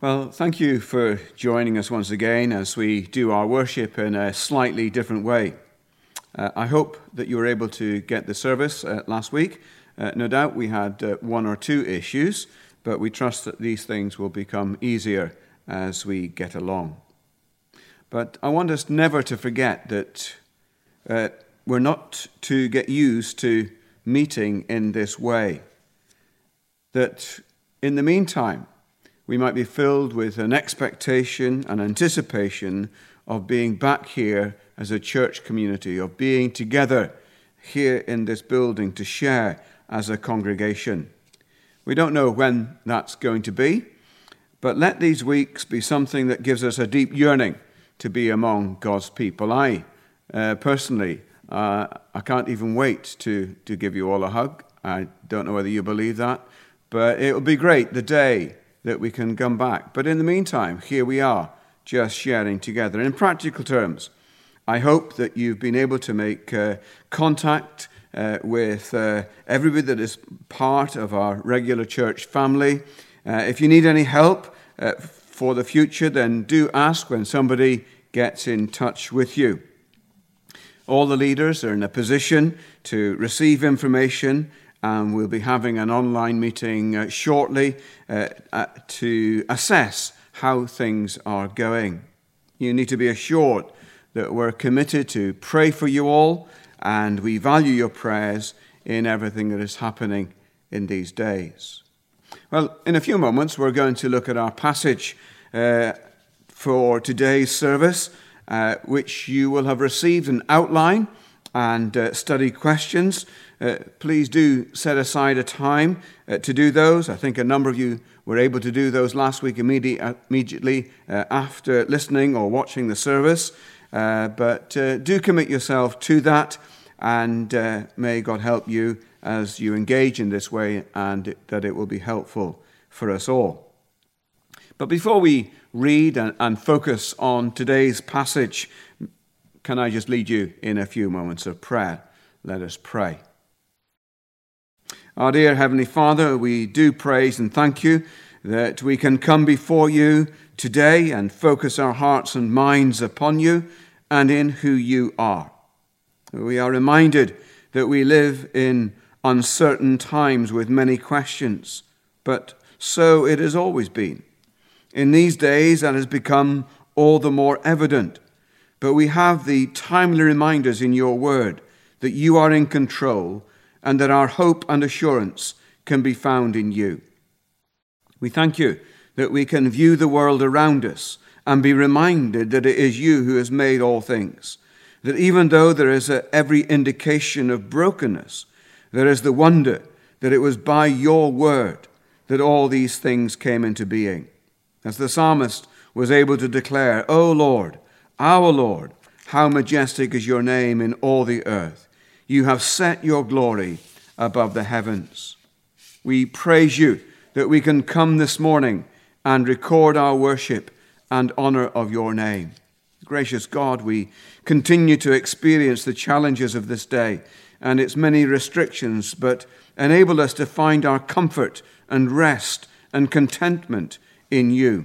Well, thank you for joining us once again as we do our worship in a slightly different way. I hope that you were able to get the service last week. No doubt we had one or two issues, but we trust that these things will become easier as we get along. But I want us never to forget that we're not to get used to meeting in this way. That in the meantime, we might be filled with an expectation and anticipation of being back here as a church community, of being together here in this building to share as a congregation. We don't know when that's going to be, but let these weeks be something that gives us a deep yearning to be among God's people. I personally, I can't even wait to give you all a hug. I don't know whether you believe that, but it will be great the day that we can come back. But in the meantime, here we are, just sharing together. In practical terms, I hope that you've been able to make contact with everybody that is part of our regular church family. If you need any help for the future, then do ask when somebody gets in touch with you. All the leaders are in a position to receive information, and we'll be having an online meeting shortly to assess how things are going. You need to be assured that we're committed to pray for you all, and we value your prayers in everything that is happening in these days. Well, in a few moments, we're going to look at our passage for today's service, which you will have received an outline and study questions. Please do set aside a time to do those. I think a number of you were able to do those last week immediately after listening or watching the service. But do commit yourself to that, and may God help you as you engage in this way, and that it will be helpful for us all. But before we read and focus on today's passage, can I just lead you in a few moments of prayer? Let us pray. Our dear Heavenly Father, we do praise and thank you that we can come before you today and focus our hearts and minds upon you and in who you are. We are reminded that we live in uncertain times with many questions, but so it has always been. In these days, that has become all the more evident. But we have the timely reminders in your word that you are in control and that our hope and assurance can be found in you. We thank you that we can view the world around us and be reminded that it is you who has made all things. That even though there is every indication of brokenness, there is the wonder that it was by your word that all these things came into being. As the psalmist was able to declare, O Lord, our Lord, how majestic is your name in all the earth. You have set your glory above the heavens. We praise you that we can come this morning and record our worship and honor of your name. Gracious God, we continue to experience the challenges of this day and its many restrictions, but enable us to find our comfort and rest and contentment in you.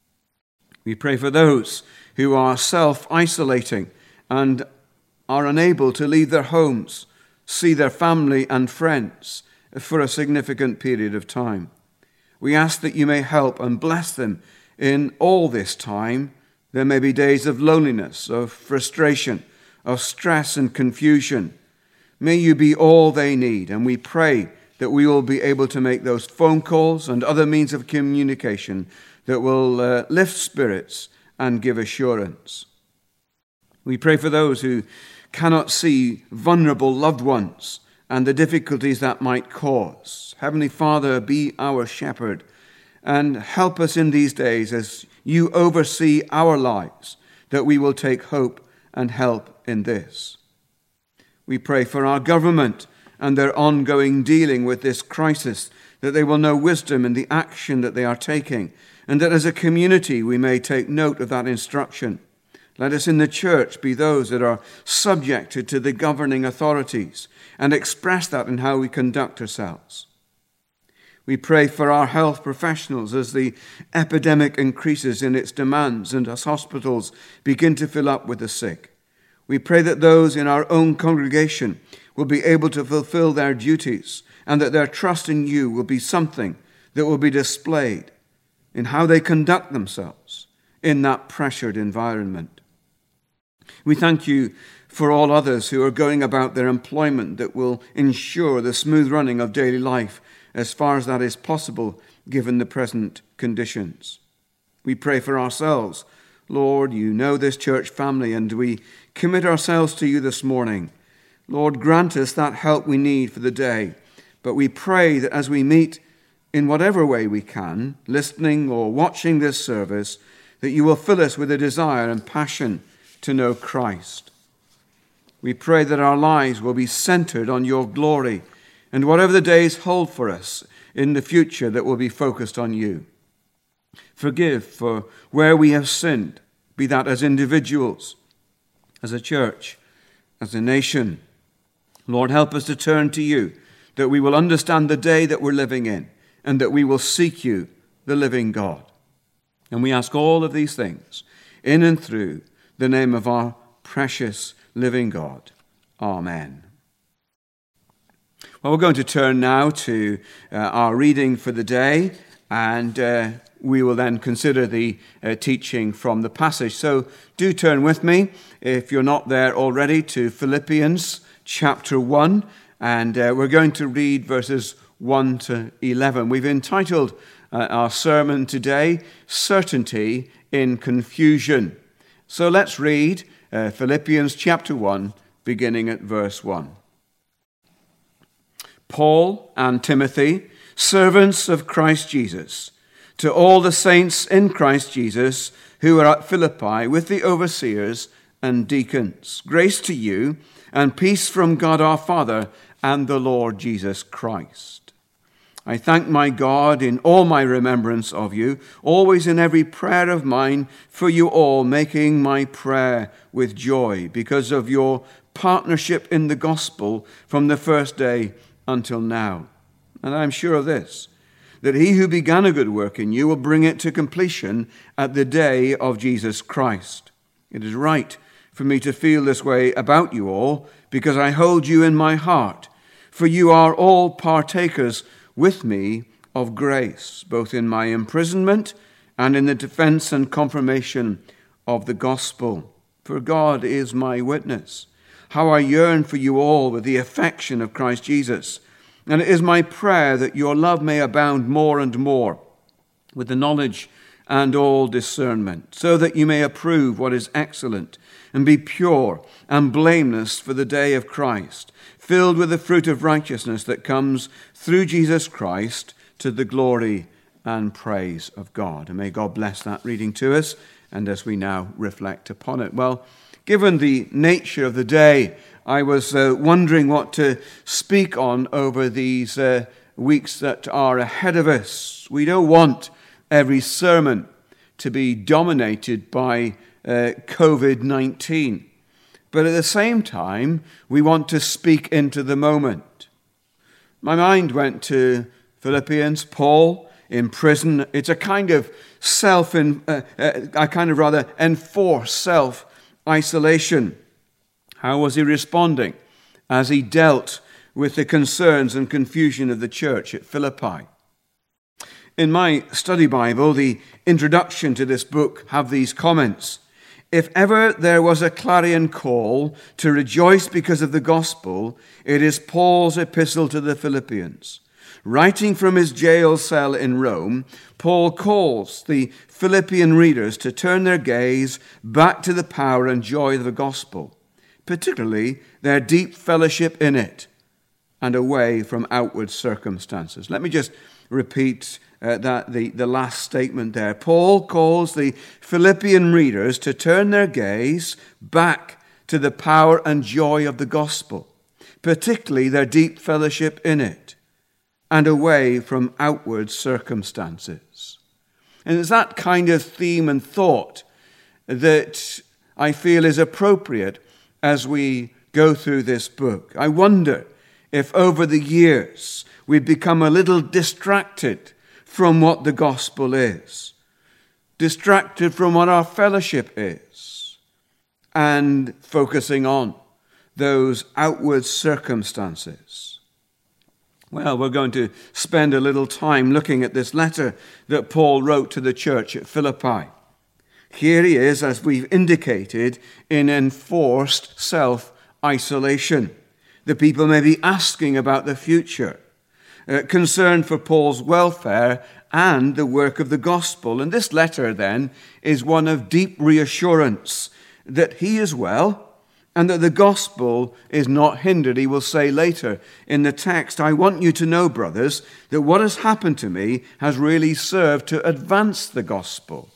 We pray for those who are self-isolating and are unable to leave their homes, see their family and friends for a significant period of time. We ask that you may help and bless them in all this time. There may be days of loneliness, of frustration, of stress and confusion. May you be all they need, and we pray that we will be able to make those phone calls and other means of communication that will lift spirits and give assurance. We pray for those who cannot see vulnerable loved ones and the difficulties that might cause. Heavenly Father, be our shepherd and help us in these days as you oversee our lives, that we will take hope and help in this. We pray for our government and their ongoing dealing with this crisis, that they will know wisdom in the action that they are taking, and that as a community we may take note of that instruction. Let us in the church be those that are subjected to the governing authorities and express that in how we conduct ourselves. We pray for our health professionals as the epidemic increases in its demands and as hospitals begin to fill up with the sick. We pray that those in our own congregation will be able to fulfill their duties and that their trust in you will be something that will be displayed in how they conduct themselves in that pressured environment. We thank you for all others who are going about their employment that will ensure the smooth running of daily life as far as that is possible given the present conditions. We pray for ourselves. Lord, you know this church family, and we commit ourselves to you this morning. Lord, grant us that help we need for the day. But we pray that as we meet in whatever way we can, listening or watching this service, that you will fill us with a desire and passion to know Christ. We pray that our lives will be centered on your glory, and whatever the days hold for us in the future, that will be focused on you. Forgive for where we have sinned, be that as individuals, as a church, as a nation. Lord, help us to turn to you, that we will understand the day that we're living in, and that we will seek you, the living God. And we ask all of these things in and through the name of our precious living God. Amen. Well, we're going to turn now to our reading for the day, and we will then consider the teaching from the passage. So do turn with me, if you're not there already, to Philippians chapter 1, and we're going to read verses 1 to 11. We've entitled our sermon today, Certainty in Confusion. So let's read Philippians chapter 1, beginning at verse 1. Paul and Timothy, servants of Christ Jesus, to all the saints in Christ Jesus who are at Philippi with the overseers and deacons, grace to you and peace from God our Father and the Lord Jesus Christ. I thank my God in all my remembrance of you, always in every prayer of mine for you all, making my prayer with joy because of your partnership in the gospel from the first day until now. And I'm sure of this, that he who began a good work in you will bring it to completion at the day of Jesus Christ. It is right for me to feel this way about you all, because I hold you in my heart, for you are all partakers with me of grace, both in my imprisonment and in the defense and confirmation of the gospel. For God is my witness, how I yearn for you all with the affection of Christ Jesus. And it is my prayer that your love may abound more and more with the knowledge and all discernment, so that you may approve what is excellent and be pure and blameless for the day of Christ, filled with the fruit of righteousness that comes through Jesus Christ to the glory and praise of God. And may God bless that reading to us, and as we now reflect upon it. Well, given the nature of the day, I was wondering what to speak on over these weeks that are ahead of us. We don't want every sermon to be dominated by COVID-19. But at the same time, we want to speak into the moment. My mind went to Philippians, Paul in prison. It's a kind of enforced self-isolation. How was he responding as he dealt with the concerns and confusion of the church at Philippi? In my study Bible, the introduction to this book have these comments. If ever there was a clarion call to rejoice because of the gospel, it is Paul's epistle to the Philippians. Writing from his jail cell in Rome, Paul calls the Philippian readers to turn their gaze back to the power and joy of the gospel, particularly their deep fellowship in it and away from outward circumstances. Let me just repeat the last statement there. Paul calls the Philippian readers to turn their gaze back to the power and joy of the gospel, particularly their deep fellowship in it, and away from outward circumstances. And it's that kind of theme and thought that I feel is appropriate as we go through this book. I wonder if over the years we've become a little distracted from what the gospel is, distracted from what our fellowship is, and focusing on those outward circumstances. Well, we're going to spend a little time looking at this letter that Paul wrote to the church at Philippi. Here he is, as we've indicated, in enforced self-isolation. The people may be asking about the future, concerned for Paul's welfare and the work of the gospel. And this letter, then, is one of deep reassurance that he is well and that the gospel is not hindered. He will say later in the text, I want you to know, brothers, that what has happened to me has really served to advance the gospel.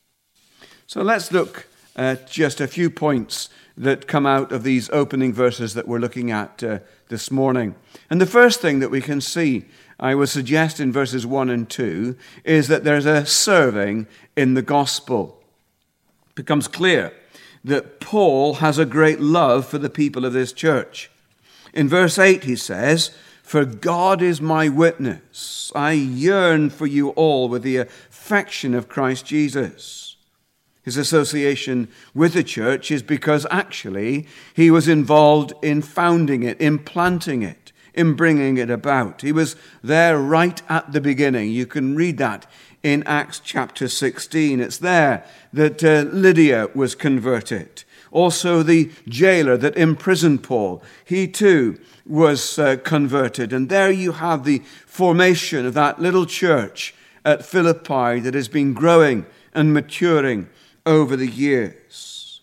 So let's look at just a few points that come out of these opening verses that we're looking at this morning. And the first thing that we can see, I would suggest in verses 1 and 2, is that there's a serving in the gospel. It becomes clear that Paul has a great love for the people of this church. In verse 8 he says, "For God is my witness, I yearn for you all with the affection of Christ Jesus." His association with the church is because actually he was involved in founding it, in planting it, in bringing it about. He was there right at the beginning. You can read that in Acts chapter 16. It's there that Lydia was converted. Also the jailer that imprisoned Paul, he too was converted. And there you have the formation of that little church at Philippi that has been growing and maturing over the years.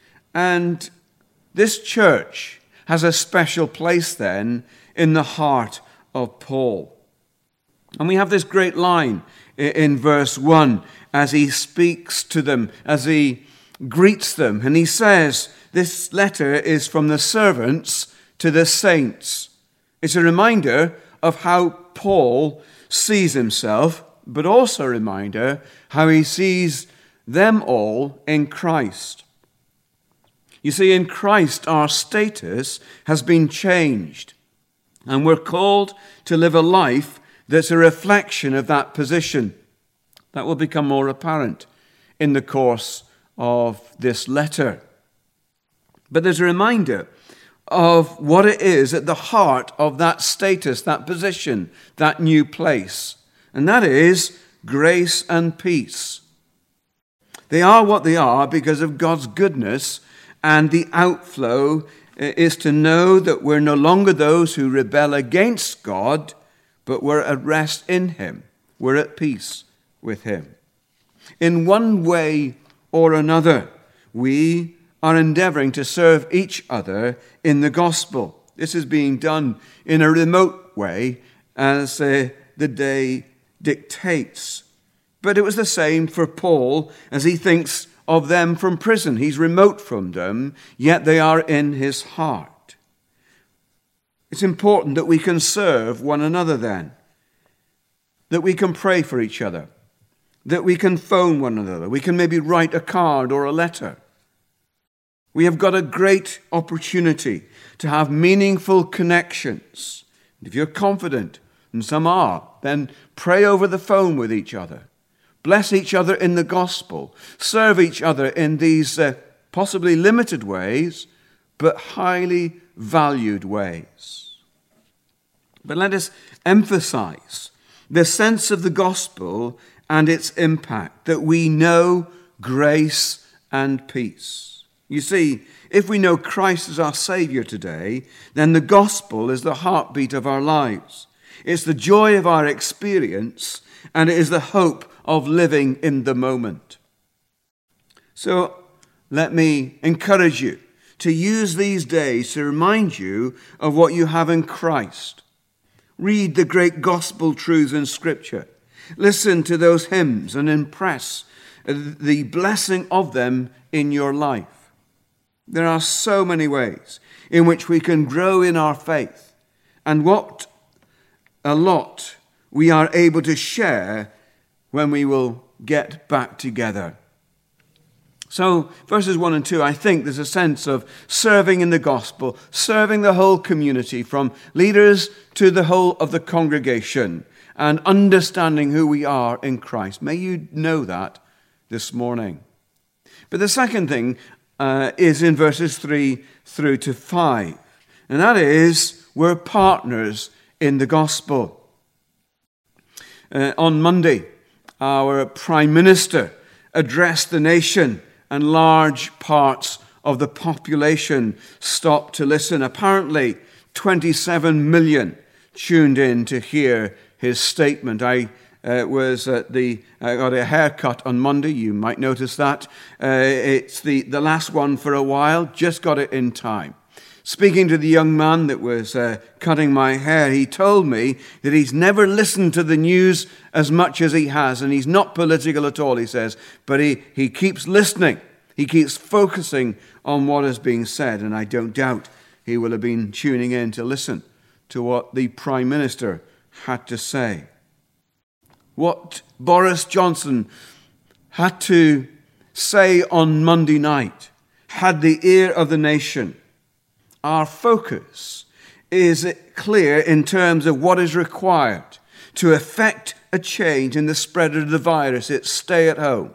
And this church has a special place then in the heart of Paul. And we have this great line in verse 1 as he speaks to them, as he greets them. And he says, this letter is from the servants to the saints. It's a reminder of how Paul sees himself, but also a reminder how he sees them all in Christ. You see, in Christ, our status has been changed, and we're called to live a life that's a reflection of that position. That will become more apparent in the course of this letter. But there's a reminder of what it is at the heart of that status, that position, that new place, and that is grace and peace. They are what they are because of God's goodness, and the outflow is to know that we're no longer those who rebel against God, but we're at rest in Him. We're at peace with Him. In one way or another, we are endeavoring to serve each other in the gospel. This is being done in a remote way as the day dictates. But it was the same for Paul as he thinks of them from prison. He's remote from them, yet they are in his heart. It's important that we can serve one another then, that we can pray for each other, that we can phone one another, we can maybe write a card or a letter. We have got a great opportunity to have meaningful connections. If you're confident, and some are, then pray over the phone with each other. Bless each other in the gospel. Serve each other in these possibly limited ways, but highly valued ways. But let us emphasize the sense of the gospel and its impact, that we know grace and peace. You see, if we know Christ as our Savior today, then the gospel is the heartbeat of our lives. It's the joy of our experience, and it is the hope of living in the moment. So let me encourage you to use these days to remind you of what you have in Christ. Read the great gospel truths in Scripture. Listen to those hymns and impress the blessing of them in your life. There are so many ways in which we can grow in our faith, and what a lot we are able to share when we will get back together. So verses 1 and 2, I think there's a sense of serving in the gospel, serving the whole community, from leaders to the whole of the congregation, and understanding who we are in Christ. May you know that this morning. But the second thing is in verses 3 through to 5. And that is, we're partners in the gospel. On Monday, our Prime Minister addressed the nation, and large parts of the population stopped to listen. Apparently, 27 million tuned in to hear his statement. I got a haircut on Monday. You might notice that. It's the last one for a while. Just got it in time. Speaking to the young man that was cutting my hair, he told me that he's never listened to the news as much as he has, and he's not political at all, he says, but he keeps listening. He keeps focusing on what is being said, and I don't doubt he will have been tuning in to listen to what the Prime Minister had to say. What Boris Johnson had to say on Monday night had the ear of the nation. Our focus is clear in terms of what is required to effect a change in the spread of the virus. It's stay at home.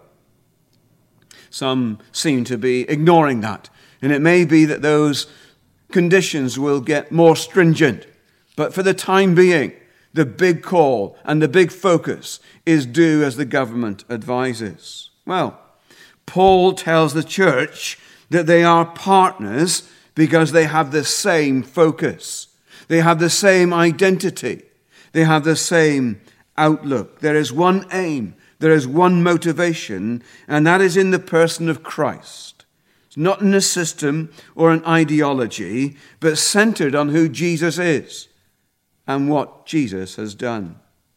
Some seem to be ignoring that, and it may be that those conditions will get more stringent. But for the time being, the big call and the big focus is do as the government advises. Well, Paul tells the church that they are partners because they have the same focus. They have the same identity. They have the same outlook. There is one aim. There is one motivation, and that is in the person of Christ. It's not in a system or an ideology, but centered on who Jesus is and what Jesus has done.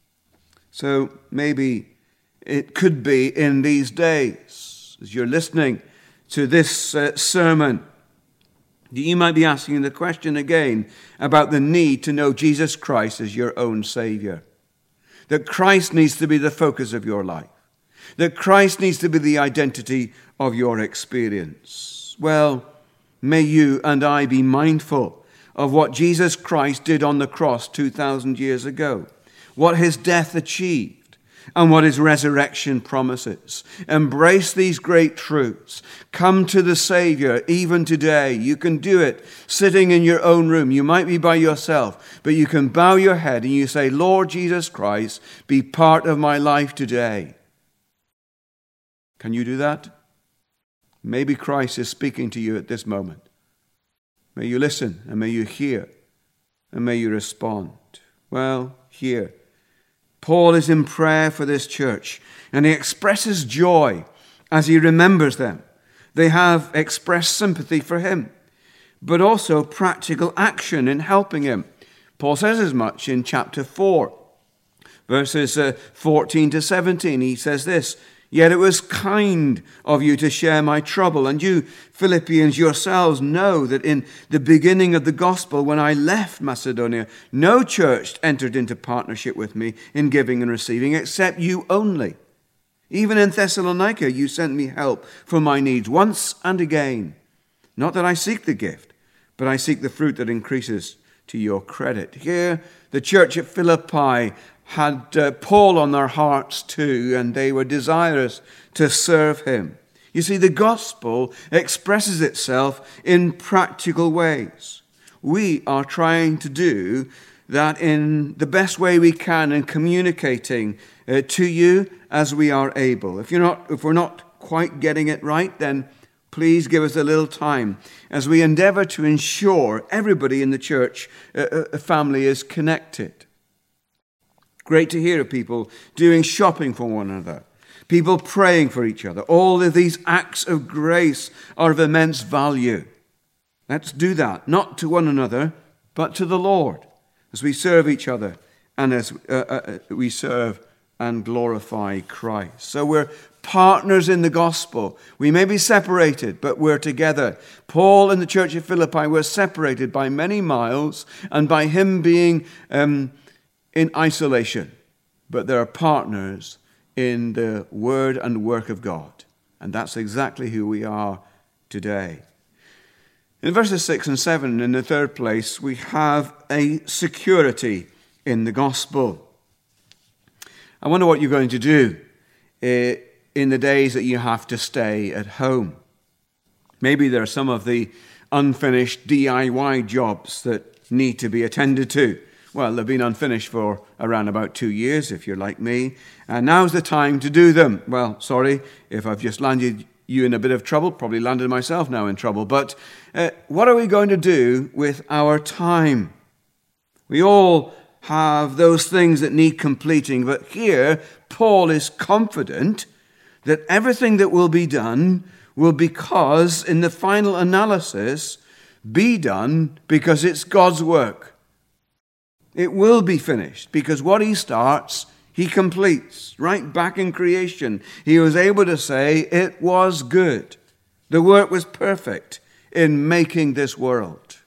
So maybe it could be in these days, as you're listening to this sermon, you might be asking the question again about the need to know Jesus Christ as your own Savior. That Christ needs to be the focus of your life. That Christ needs to be the identity of your experience. Well, may you and I be mindful of what Jesus Christ did on the cross 2,000 years ago, what his death achieved, and what his resurrection promises. Embrace these great truths. Come to the Savior even today. You can do it sitting in your own room. You might be by yourself, but you can bow your head and you say, Lord Jesus Christ, be part of my life today. Can you do that? Maybe Christ is speaking to you at this moment. May you listen, and may you hear, and may you respond. Well, here, Paul is in prayer for this church, and he expresses joy as he remembers them. They have expressed sympathy for him, but also practical action in helping him. Paul says as much in chapter 4, verses 14 to 17. He says this, Yet it was kind of you to share my trouble. And you, Philippians, yourselves know that in the beginning of the gospel, when I left Macedonia, no church entered into partnership with me in giving and receiving, except you only. Even in Thessalonica, you sent me help for my needs once and again. Not that I seek the gift, but I seek the fruit that increases to your credit. Here, the church at Philippi had Paul on their hearts too, and they were desirous to serve him. You see, the gospel expresses itself in practical ways. We are trying to do that in the best way we can in communicating to you as we are able. If we're not quite getting it right, then please give us a little time as we endeavor to ensure everybody in the church family is connected. Great to hear of people doing shopping for one another, people praying for each other. All of these acts of grace are of immense value. Let's do that, not to one another, but to the Lord, as we serve each other and as we serve and glorify Christ. So we're partners in the gospel. We may be separated, but we're together. Paul and the church of Philippi were separated by many miles and by him being in isolation, but they're partners in the word and work of God. And that's exactly who we are today. In verses 6 and 7, in the third place, we have a security in the gospel. I wonder what you're going to do in the days that you have to stay at home. Maybe there are some of the unfinished DIY jobs that need to be attended to. Well, they've been unfinished for around about 2 years, if you're like me. And now's the time to do them. Well, sorry if I've just landed you in a bit of trouble. Probably landed myself now in trouble. But what are we going to do with our time? We all have those things that need completing. But here, Paul is confident that everything that will be done will, because in the final analysis, be done because it's God's work. It will be finished because what he starts, he completes. Right back in creation, he was able to say it was good. The work was perfect in making this world.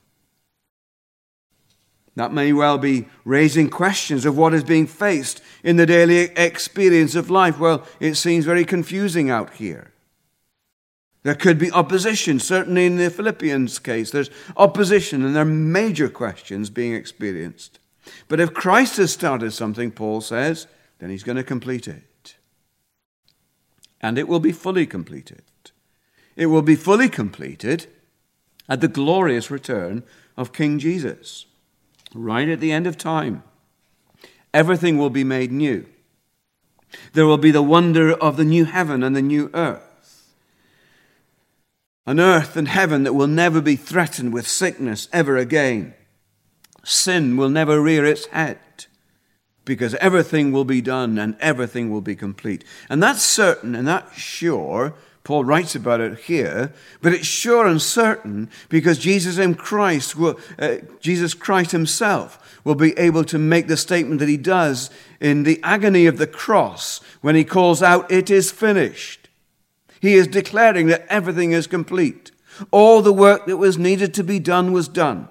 That may well be raising questions of what is being faced in the daily experience of life. Well, it seems very confusing out here. There could be opposition, certainly in the Philippians case. There's opposition and there are major questions being experienced. But if Christ has started something, Paul says, then he's going to complete it. And it will be fully completed. It will be fully completed at the glorious return of King Jesus. Right at the end of time, everything will be made new. There will be the wonder of the new heaven and the new earth. An earth and heaven that will never be threatened with sickness ever again. Sin will never rear its head because everything will be done and everything will be complete. And that's certain and that's sure. Paul writes about it here, but it's sure and certain because Jesus Christ himself will be able to make the statement that he does in the agony of the cross when he calls out, "It is finished." He is declaring that everything is complete. All the work that was needed to be done was done.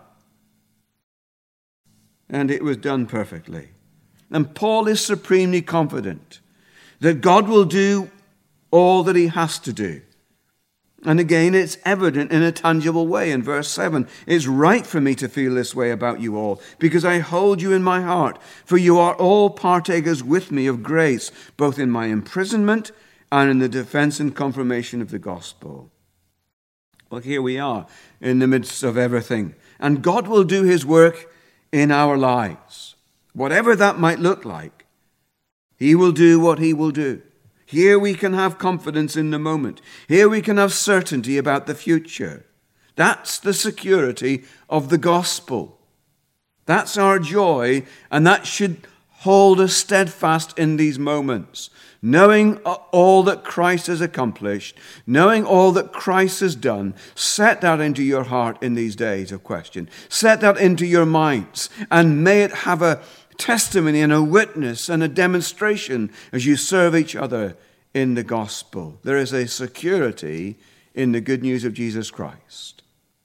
And it was done perfectly. And Paul is supremely confident that God will do all that he has to do. And again, it's evident in a tangible way. In verse 7, it's right for me to feel this way about you all, because I hold you in my heart, for you are all partakers with me of grace, both in my imprisonment and in the defense and confirmation of the gospel. Well, here we are in the midst of everything. And God will do his work in our lives. Whatever that might look like, he will do what he will do. Here we can have confidence in the moment. Here we can have certainty about the future. That's the security of the gospel. That's our joy, and that should hold us steadfast in these moments. Knowing all that Christ has accomplished, knowing all that Christ has done, set that into your heart in these days of question. Set that into your minds, and may it have a testimony and a witness and a demonstration as you serve each other in the gospel. There is a security in the good news of Jesus Christ.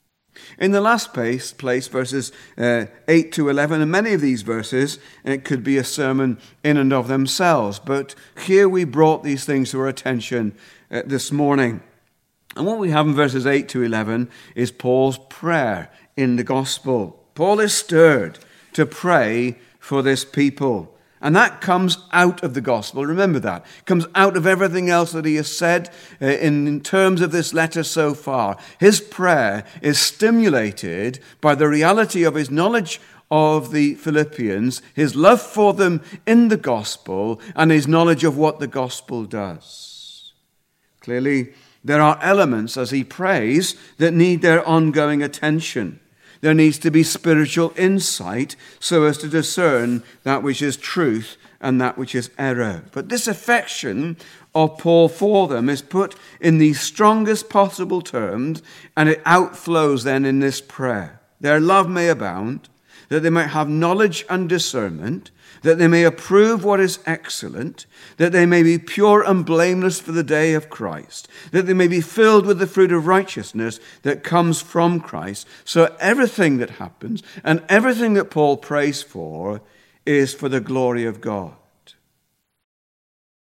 In the last place, verses 8 to 11, and many of these verses, it could be a sermon in and of themselves, but here we brought these things to our attention this morning. And what we have in verses 8 to 11 is Paul's prayer in the gospel. Paul is stirred to pray for this people. And that comes out of the gospel. Remember that. It comes out of everything else that he has said in terms of this letter so far. His prayer is stimulated by the reality of his knowledge of the Philippians, his love for them in the gospel, and his knowledge of what the gospel does. Clearly, there are elements as he prays that need their ongoing attention. There needs to be spiritual insight so as to discern that which is truth and that which is error. But this affection of Paul for them is put in the strongest possible terms, and it outflows then in this prayer. Their love may abound, that they might have knowledge and discernment, that they may approve what is excellent, that they may be pure and blameless for the day of Christ, that they may be filled with the fruit of righteousness that comes from Christ. So everything that happens and everything that Paul prays for is for the glory of God.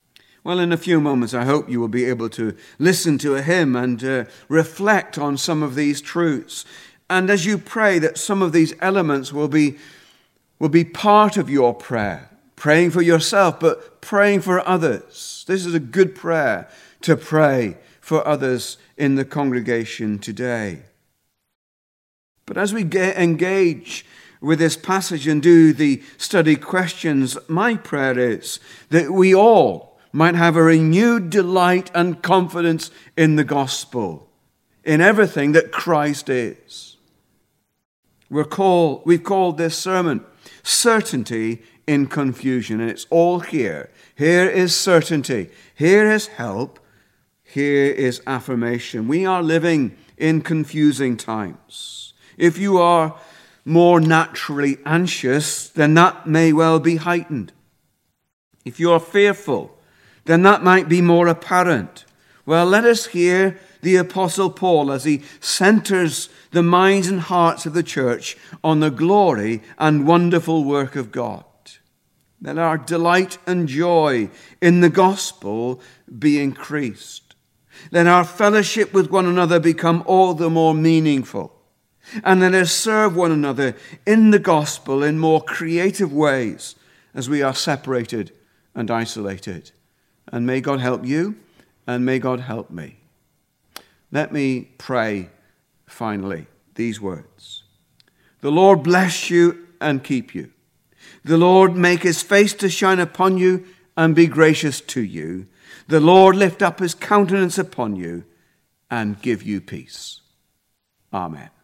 Well, in a few moments, I hope you will be able to listen to a hymn and reflect on some of these truths. And as you pray, that some of these elements will be part of your prayer. Praying for yourself, but praying for others. This is a good prayer to pray for others in the congregation today. But as we engage with this passage and do the study questions, my prayer is that we all might have a renewed delight and confidence in the gospel, in everything that Christ is. We've called this sermon Certainty in Confusion, and it's all here. Here is certainty. Here is help. Here is affirmation. We are living in confusing times. If you are more naturally anxious, then that may well be heightened. If you are fearful, then that might be more apparent. Well, let us hear the Apostle Paul as he centers the minds and hearts of the church on the glory and wonderful work of God. Let our delight and joy in the gospel be increased. Let our fellowship with one another become all the more meaningful. And let us serve one another in the gospel in more creative ways as we are separated and isolated. And may God help you, and may God help me. Let me pray finally these words. The Lord bless you and keep you. The Lord make his face to shine upon you and be gracious to you. The Lord lift up his countenance upon you and give you peace. Amen.